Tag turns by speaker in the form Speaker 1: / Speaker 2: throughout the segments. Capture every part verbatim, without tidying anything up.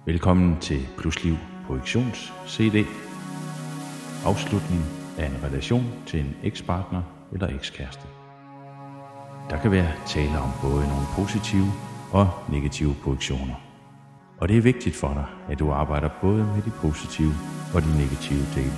Speaker 1: Velkommen til Plusliv Projektions C D. Afslutning af en relation til en ekspartner eller ekskæreste. Der kan være tale om både nogle positive og negative projektioner. Og det er vigtigt for dig, at du arbejder både med de positive og de negative dele.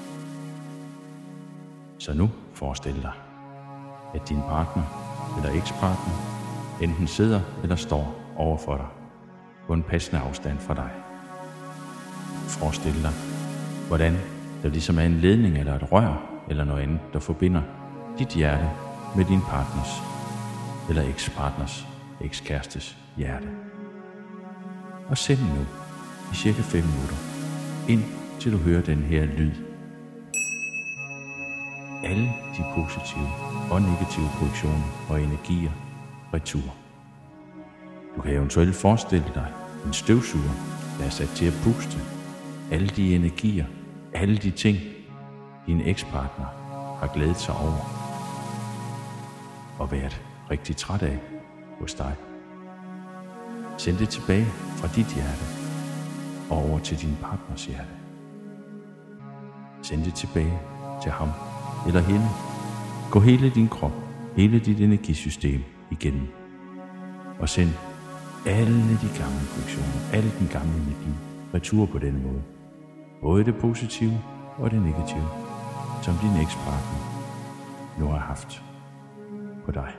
Speaker 1: Så nu forestil dig, at din partner eller ekspartner enten sidder eller står over for dig på en passende afstand fra dig. Forestil dig, hvordan der ligesom er en ledning eller et rør eller noget andet, der forbinder dit hjerte med din partners eller ekspartners, ekskærestes hjerte. Og send nu i cirka fem minutter, ind til du hører den her lyd. Alle de positive og negative projektioner og energier retur. Du kan eventuelt forestille dig en støvsuger, der er sat til at puste alle de energier, alle de ting, din ekspartner har glædet sig over og været rigtig træt af hos dig. Send det tilbage fra dit hjerte og over til din partners hjerte. Send det tilbage til ham eller hende. Gå hele din krop, hele dit energisystem igennem og send alle de gamle funktioner, alle den gamle energi retur på denne måde. Både det positive og det negative, som din ekspartner nu har haft på dig.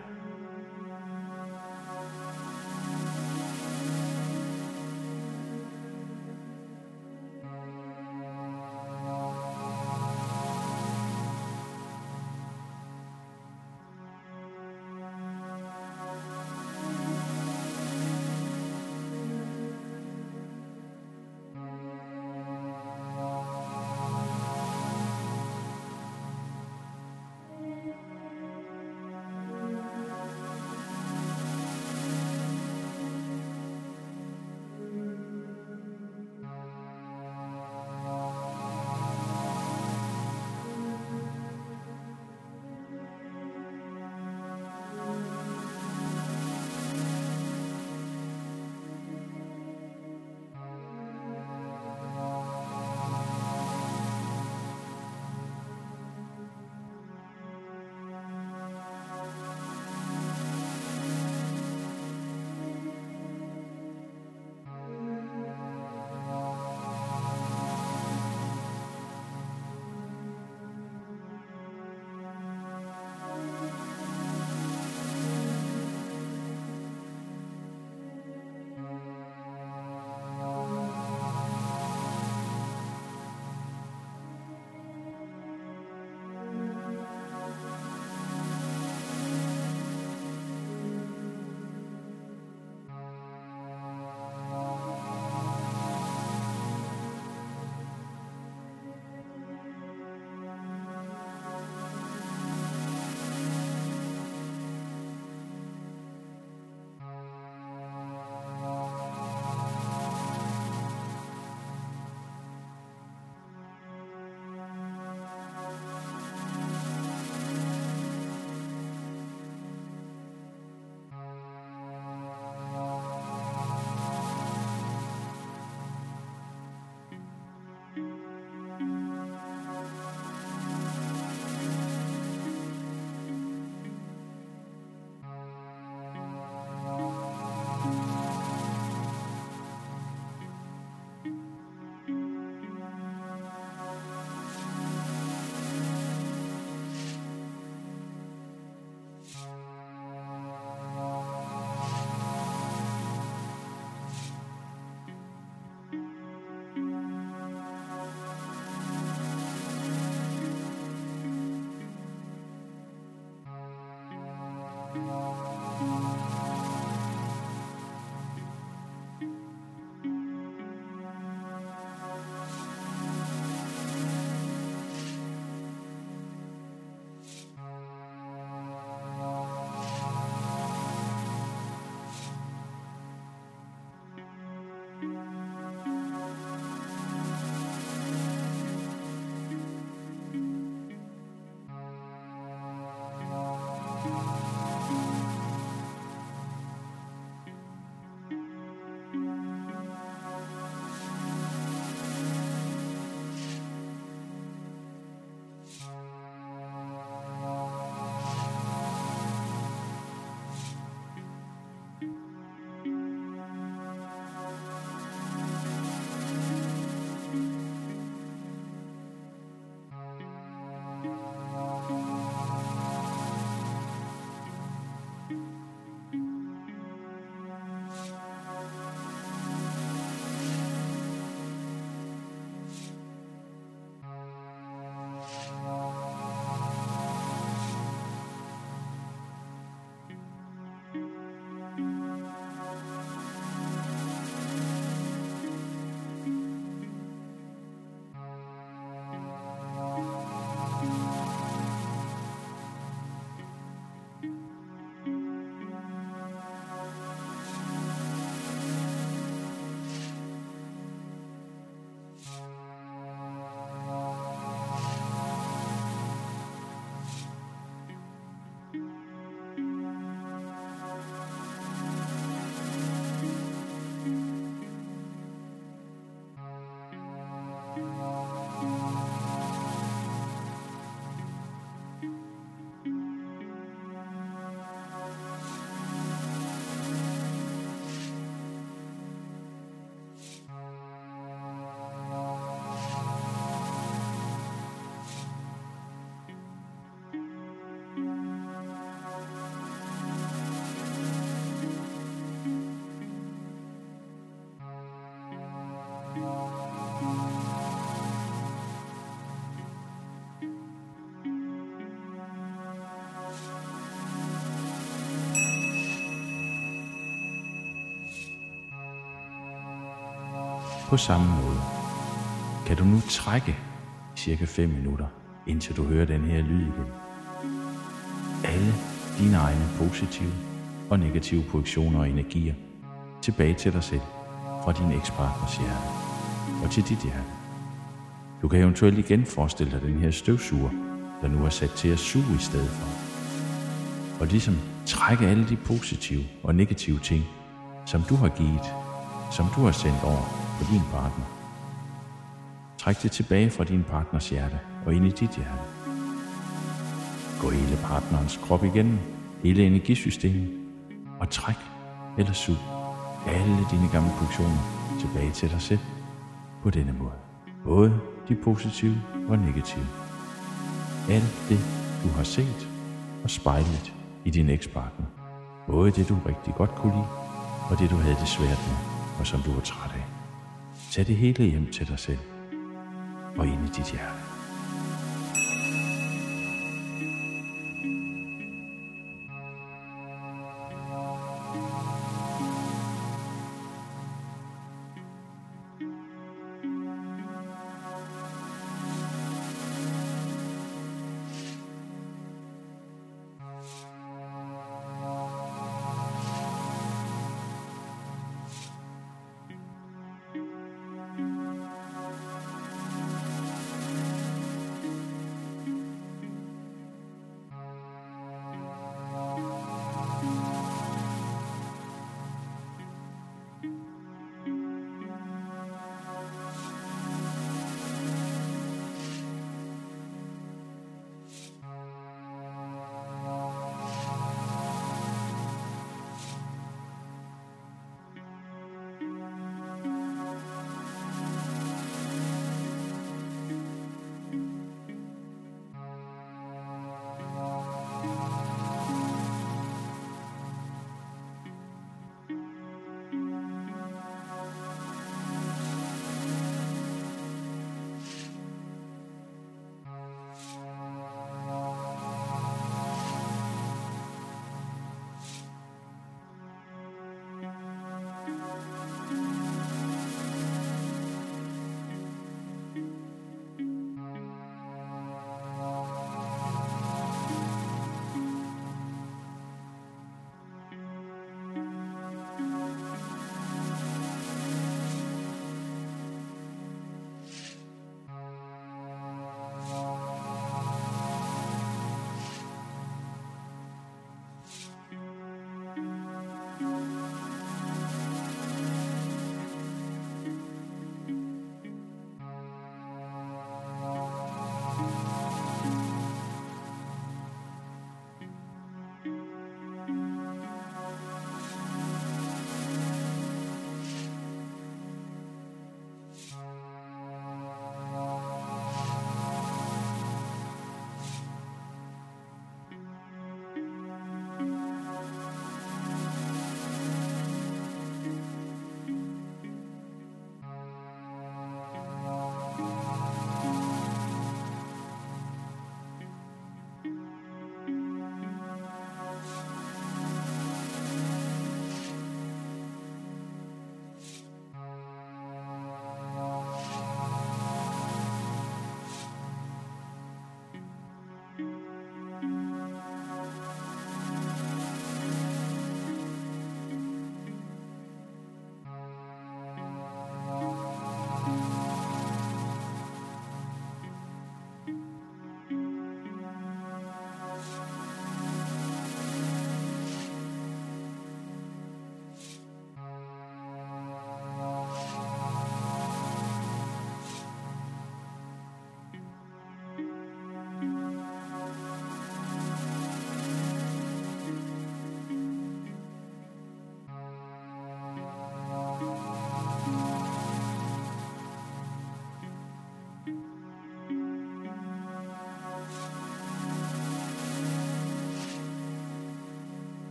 Speaker 1: På samme måde kan du nu trække i cirka fem minutter, indtil du hører den her lyd igen. Alle dine egne positive og negative projektioner og energier tilbage til dig selv fra din ekspartners hjerte og til dit hjerte. Du kan eventuelt igen forestille dig den her støvsuger, der nu er sat til at suge i stedet for. Og ligesom trække alle de positive og negative ting, som du har givet, som du har sendt over på din partner. Træk det tilbage fra din partners hjerte og ind i dit hjerte. Gå hele partnerens krop igennem, hele energisystemet, og træk eller sug alle dine gamle projektioner tilbage til dig selv på denne måde. Både de positive og negative. Alt det, du har set og spejlet i din ekspartner. Både det, du rigtig godt kunne lide, og det, du havde det svært med, og som du var træt af. Tag det hele hjem til dig selv og ind i dit hjerte.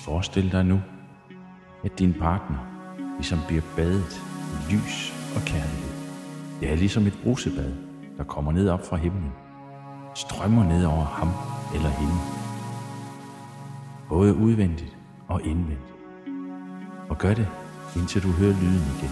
Speaker 1: Forestil dig nu, at din partner ligesom bliver badet i lys og kærlighed. Det er ligesom et brusebad, der kommer ned op fra himlen, strømmer ned over ham eller hende, både udvendigt og indvendigt. Og gør det, indtil du hører lyden igen.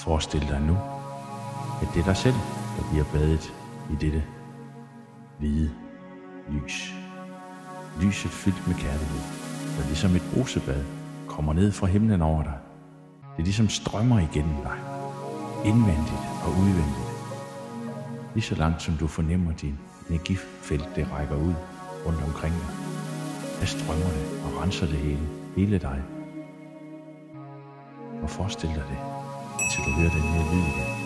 Speaker 1: Forestil dig nu, at det er dig selv, der bliver badet i dette hvide lys. Lyset fyldt med kærlighed, der ligesom et brusebad kommer ned fra himlen over dig. Det ligesom strømmer igennem dig, indvendigt og udvendigt. Lige så langt som du fornemmer din energifelt, det rækker ud rundt omkring dig. Der strømmer det og renser det hele, hele dig. Og forestil dig det, til du hører den her lyd igen.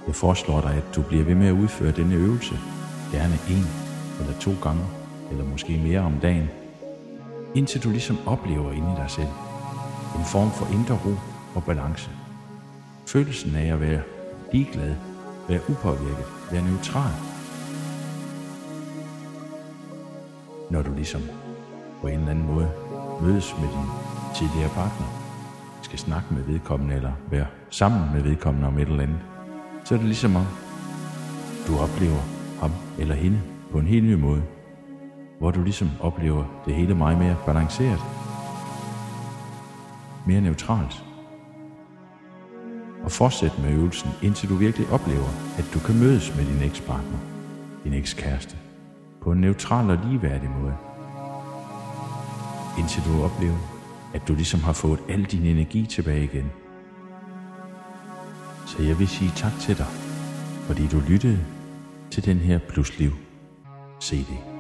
Speaker 1: Jeg foreslår dig, at du bliver ved med at udføre denne øvelse, gerne en eller to gange, eller måske mere om dagen, indtil du ligesom oplever inde i dig selv en form for indre ro og balance. Følelsen af at være ligeglad, være upåvirket, være neutral. Når du ligesom på en eller anden måde mødes med din tidligere partner, skal snakke med vedkommende eller være sammen med vedkommende om et eller andet, så er det ligesom om, du oplever ham eller hende på en helt ny måde, hvor du ligesom oplever det hele meget mere balanceret, mere neutralt. Og fortsæt med øvelsen, indtil du virkelig oplever, at du kan mødes med din ekspartner, din ekskæreste, på en neutral og ligeværdig måde. Indtil du oplever, at du ligesom har fået al din energi tilbage igen. Så jeg vil sige tak til dig, fordi du lyttede til den her Plusliv C D.